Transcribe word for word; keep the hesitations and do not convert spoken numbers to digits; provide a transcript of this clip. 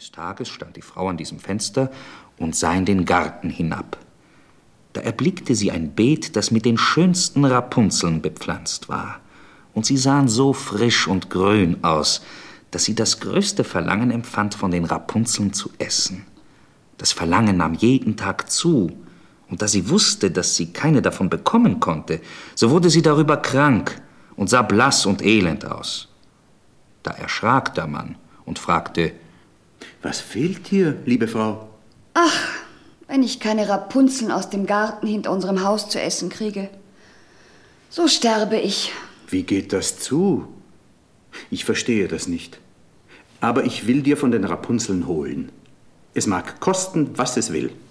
Eines Tages stand die Frau an diesem Fenster und sah in den Garten hinab. Da erblickte sie ein Beet, das mit den schönsten Rapunzeln bepflanzt war. Und sie sahen so frisch und grün aus, dass sie das größte Verlangen empfand, von den Rapunzeln zu essen. Das Verlangen nahm jeden Tag zu, und da sie wusste, dass sie keine davon bekommen konnte, so wurde sie darüber krank und sah blass und elend aus. Da erschrak der Mann und fragte: Was fehlt dir, liebe Frau? Ach, wenn ich keine Rapunzeln aus dem Garten hinter unserem Haus zu essen kriege, so sterbe ich. Wie geht das zu? Ich verstehe das nicht. Aber ich will dir von den Rapunzeln holen. Es mag kosten, was es will.